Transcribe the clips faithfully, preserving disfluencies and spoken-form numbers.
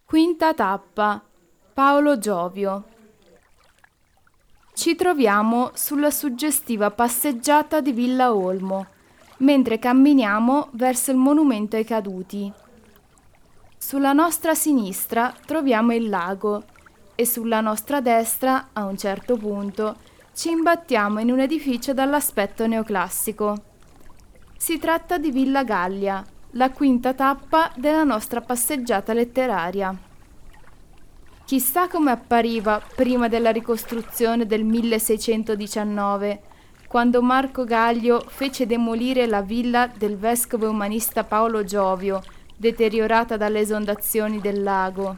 Quinta tappa. Paolo Giovio. Ci troviamo sulla suggestiva passeggiata di Villa Olmo, mentre camminiamo verso il monumento ai caduti. Sulla nostra sinistra troviamo il lago e sulla nostra destra, a un certo punto, ci imbattiamo in un edificio dall'aspetto neoclassico. Si tratta di Villa Gallia, la quinta tappa della nostra passeggiata letteraria. Chissà come appariva prima della ricostruzione del milleseicentodiciannove, quando Marco Gallio fece demolire la villa del vescovo umanista Paolo Giovio, deteriorata dalle esondazioni del lago.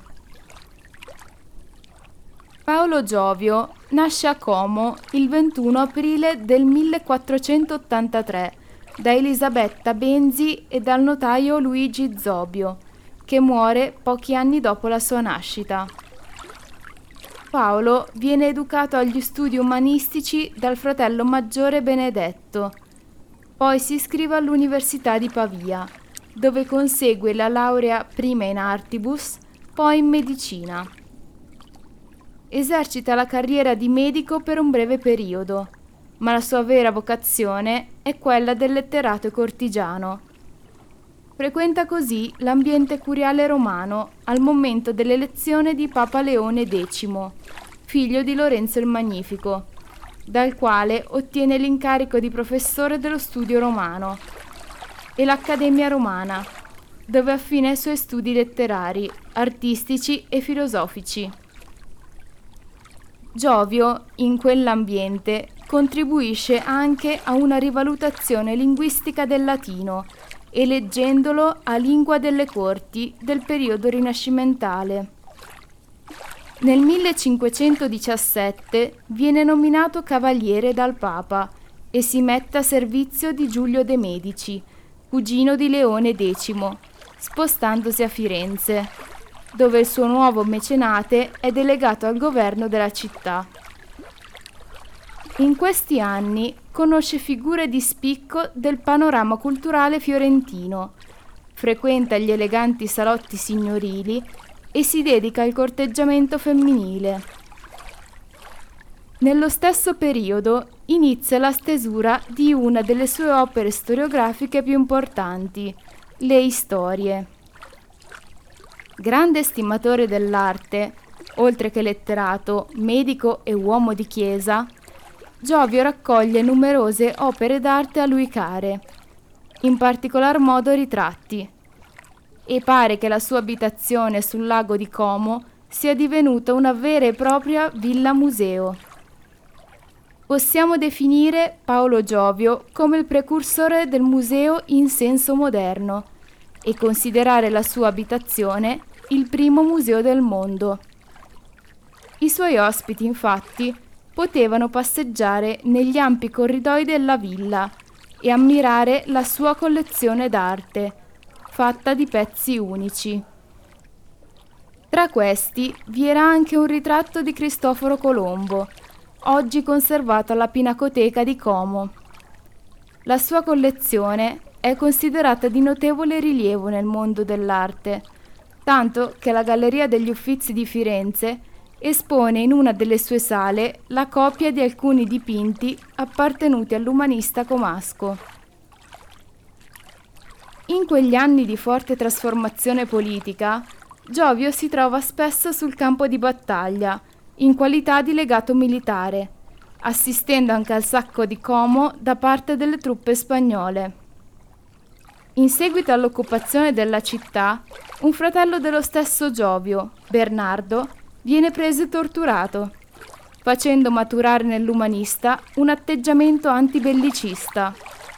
Paolo Giovio nasce a Como il ventuno aprile del millequattrocentottantatré da Elisabetta Benzi e dal notaio Luigi Zobio, che muore pochi anni dopo la sua nascita. Paolo viene educato agli studi umanistici dal fratello maggiore Benedetto. Poi si iscrive all'Università di Pavia, dove consegue la laurea prima in artibus, poi in medicina. Esercita la carriera di medico per un breve periodo, ma la sua vera vocazione è quella del letterato e cortigiano. Frequenta così l'ambiente curiale romano al momento dell'elezione di Papa Leone decimo, figlio di Lorenzo il Magnifico, dal quale ottiene l'incarico di professore dello studio romano, e l'Accademia Romana, dove affina i suoi studi letterari, artistici e filosofici. Giovio, in quell'ambiente, contribuisce anche a una rivalutazione linguistica del latino, eleggendolo a lingua delle corti del periodo rinascimentale. Nel millecinquecentodiciassette viene nominato cavaliere dal Papa e si mette a servizio di Giulio de' Medici, cugino di Leone decimo, spostandosi a Firenze, dove il suo nuovo mecenate è delegato al governo della città. In questi anni conosce figure di spicco del panorama culturale fiorentino, frequenta gli eleganti salotti signorili e si dedica al corteggiamento femminile. Nello stesso periodo inizia la stesura di una delle sue opere storiografiche più importanti, le Istorie. Grande estimatore dell'arte, oltre che letterato, medico e uomo di chiesa, Giovio raccoglie numerose opere d'arte a lui care, in particolar modo ritratti, e pare che la sua abitazione sul lago di Como sia divenuta una vera e propria villa museo. Possiamo definire Paolo Giovio come il precursore del museo in senso moderno e considerare la sua abitazione il primo museo del mondo. I suoi ospiti, infatti, potevano passeggiare negli ampi corridoi della villa e ammirare la sua collezione d'arte, fatta di pezzi unici. Tra questi vi era anche un ritratto di Cristoforo Colombo, oggi conservato alla Pinacoteca di Como. La sua collezione è considerata di notevole rilievo nel mondo dell'arte, tanto che la Galleria degli Uffizi di Firenze espone in una delle sue sale la copia di alcuni dipinti appartenuti all'umanista comasco. In quegli anni di forte trasformazione politica, Giovio si trova spesso sul campo di battaglia, in qualità di legato militare, assistendo anche al sacco di Como da parte delle truppe spagnole. In seguito all'occupazione della città, un fratello dello stesso Giovio, Bernardo, viene preso e torturato, facendo maturare nell'umanista un atteggiamento antibellicista.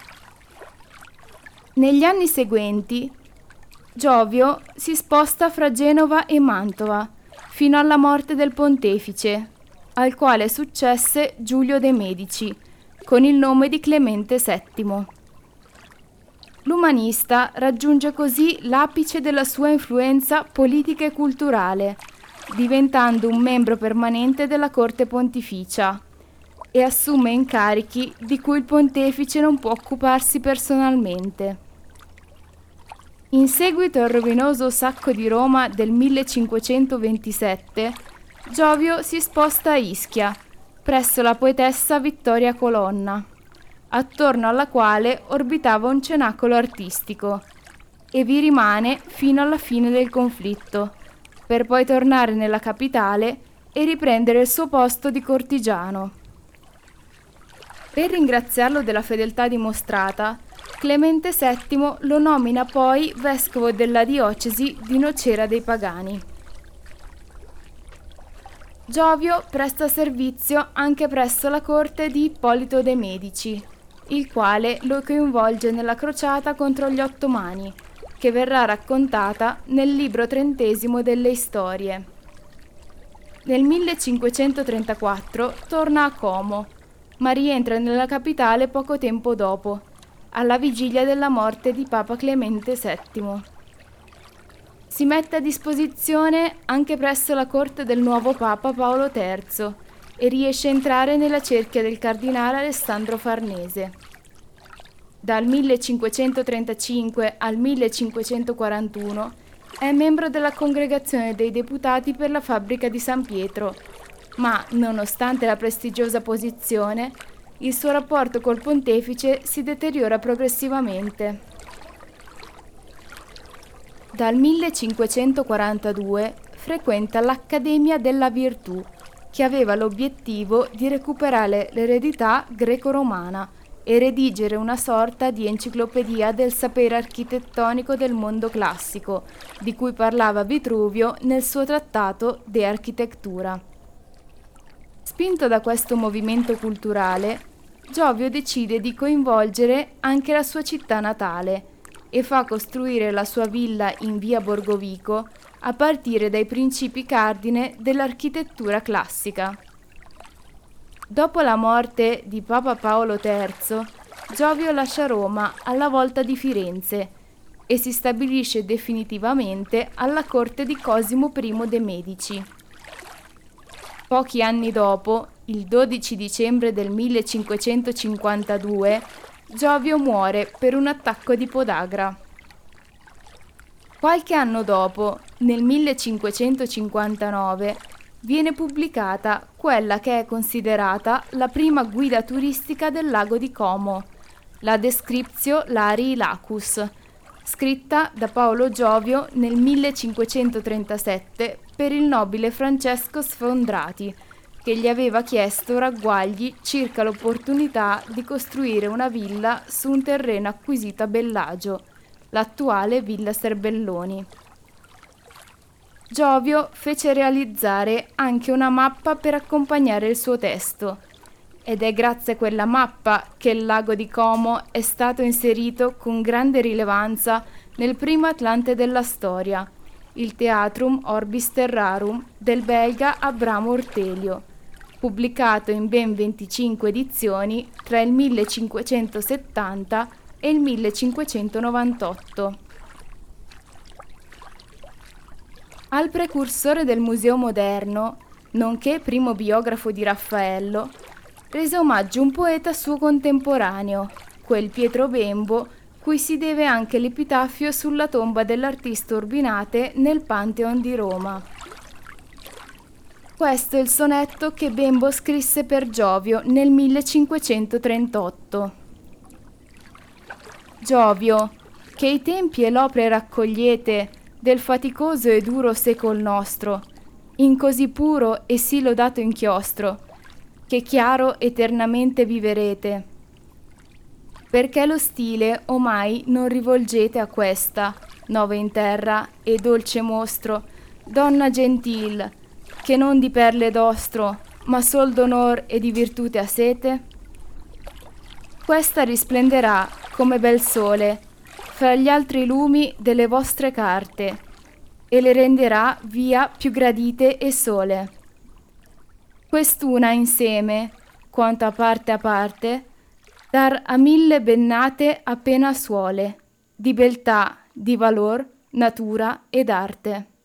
Negli anni seguenti, Giovio si sposta fra Genova e Mantova, fino alla morte del pontefice, al quale successe Giulio de' Medici, con il nome di Clemente settimo. L'umanista raggiunge così l'apice della sua influenza politica e culturale, diventando un membro permanente della corte pontificia e assume incarichi di cui il pontefice non può occuparsi personalmente. In seguito al rovinoso sacco di Roma del millecinquecentoventisette, Giovio si sposta a Ischia, presso la poetessa Vittoria Colonna, attorno alla quale orbitava un cenacolo artistico, e vi rimane fino alla fine del conflitto, per poi tornare nella capitale e riprendere il suo posto di cortigiano. Per ringraziarlo della fedeltà dimostrata, Clemente settimo lo nomina poi vescovo della diocesi di Nocera dei Pagani. Giovio presta servizio anche presso la corte di Ippolito de' Medici, il quale lo coinvolge nella crociata contro gli Ottomani, che verrà raccontata nel libro trentesimo delle Storie. Nel millecinquecentotrentaquattro torna a Como, ma rientra nella capitale poco tempo dopo, alla vigilia della morte di Papa Clemente settimo. Si mette a disposizione anche presso la corte del nuovo Papa Paolo terzo e riesce a entrare nella cerchia del cardinale Alessandro Farnese. Dal millecinquecentotrentacinque al millecinquecentoquarantuno è membro della Congregazione dei Deputati per la fabbrica di San Pietro, ma, nonostante la prestigiosa posizione, il suo rapporto col pontefice si deteriora progressivamente. Dal millecinquecentoquarantadue frequenta l'Accademia della Virtù, che aveva l'obiettivo di recuperare l'eredità greco-romana e redigere una sorta di enciclopedia del sapere architettonico del mondo classico, di cui parlava Vitruvio nel suo trattato De Architectura. Spinto da questo movimento culturale, Giovio decide di coinvolgere anche la sua città natale e fa costruire la sua villa in via Borgovico a partire dai principi cardine dell'architettura classica. Dopo la morte di Papa Paolo terzo, Giovio lascia Roma alla volta di Firenze e si stabilisce definitivamente alla corte di Cosimo primo de' Medici. Pochi anni dopo, il dodici dicembre del millecinquecentocinquantadue, Giovio muore per un attacco di podagra. Qualche anno dopo, nel millecinquecentocinquantanove, viene pubblicata quella che è considerata la prima guida turistica del lago di Como, la Descriptio Larii Lacus, scritta da Paolo Giovio nel millecinquecentotrentasette per il nobile Francesco Sfondrati, che gli aveva chiesto ragguagli circa l'opportunità di costruire una villa su un terreno acquisito a Bellagio, l'attuale Villa Serbelloni. Giovio fece realizzare anche una mappa per accompagnare il suo testo, ed è grazie a quella mappa che il lago di Como è stato inserito con grande rilevanza nel primo Atlante della storia, il Theatrum Orbis Terrarum del belga Abramo Ortelio, pubblicato in ben venticinque edizioni tra il millecinquecentosettanta e il millecinquecentonovantotto. Al precursore del Museo moderno, nonché primo biografo di Raffaello, rese omaggio un poeta suo contemporaneo, quel Pietro Bembo, cui si deve anche l'epitafio sulla tomba dell'artista Urbinate nel Pantheon di Roma. Questo è il sonetto che Bembo scrisse per Giovio nel millecinquecentotrentotto. Giovio, che i tempi e l'opere raccogliete del faticoso e duro secol nostro, in così puro e sì lodato inchiostro, che chiaro eternamente viverete. Perché lo stile omai non rivolgete a questa, nove in terra e dolce mostro, donna gentil, che non di perle d'ostro, ma sol d'onor e di virtute a sete? Questa risplenderà come bel sole fra gli altri lumi delle vostre carte e le renderà via più gradite e sole. Quest'una insieme, quanto a parte a parte, dar a mille bennate appena suole, di beltà, di valor, natura ed arte.